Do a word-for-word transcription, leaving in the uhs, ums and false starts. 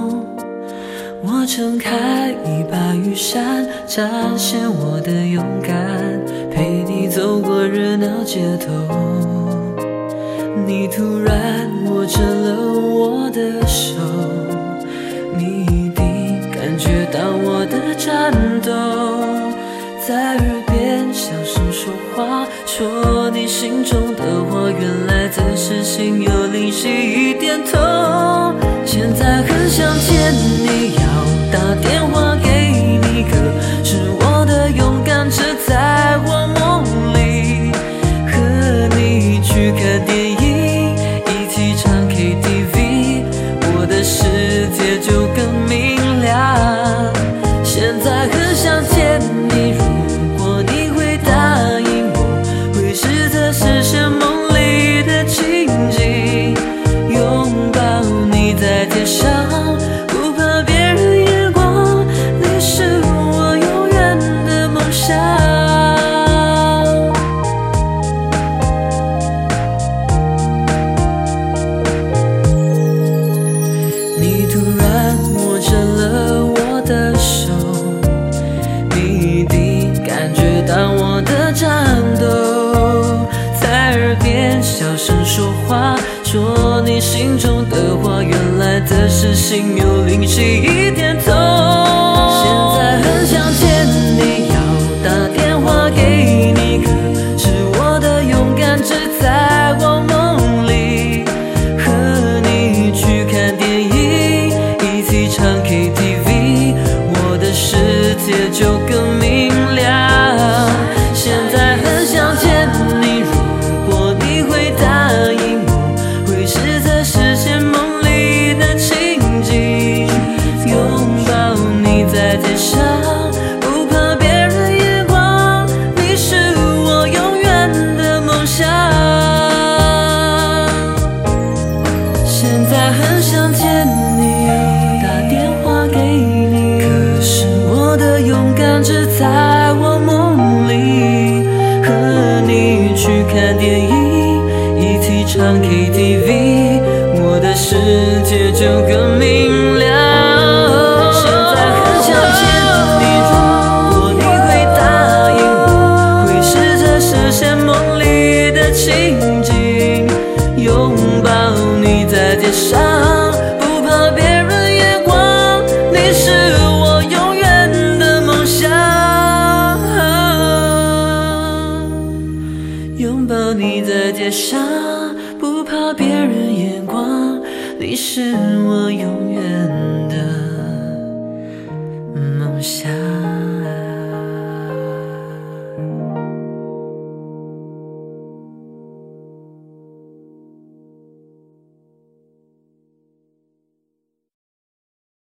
我撑开一把雨伞，展现我的勇敢，陪你走过热闹街头。你突然握着了我的手，你一定感觉到我的颤抖，在耳边小声说话，说你心中的话，原来只是心有灵犀一点通。现在很想见你，要打电话给你，可是我的勇敢只在我梦里。和你去看电影，一起唱 K T V， 我的世界就更明亮。现在很想见你，如果你会答应我，会试着实现梦里的情景，拥抱你在街上，不怕别人眼光，你是我永远的梦想。你突然握着了我的手，你一定感觉到我的颤抖，在耳边小声说话，说你心中的话，原来的是心有灵犀一点通。现在很想见你，要打电话给你，可是我的勇敢只在我梦里。和你去看电影，一起唱 K T V， 我的世界就更明亮。现在很想见你，如果你会答应我，会试着实现梦里的情景，拥抱你在街上，不怕别人眼光，你是我永远的梦想。现在很想见你，打电话给你，可是我的勇敢只在我梦里。和你去看电影，一起唱 K T V， 我的世界就更明亮。现在很想见你，如果你会答应我，会试着实现梦里的情景，拥抱你在街上，不怕别人眼光，你是我永远的梦想。拥抱你在街上，不怕别人眼光，你是我永远的梦想。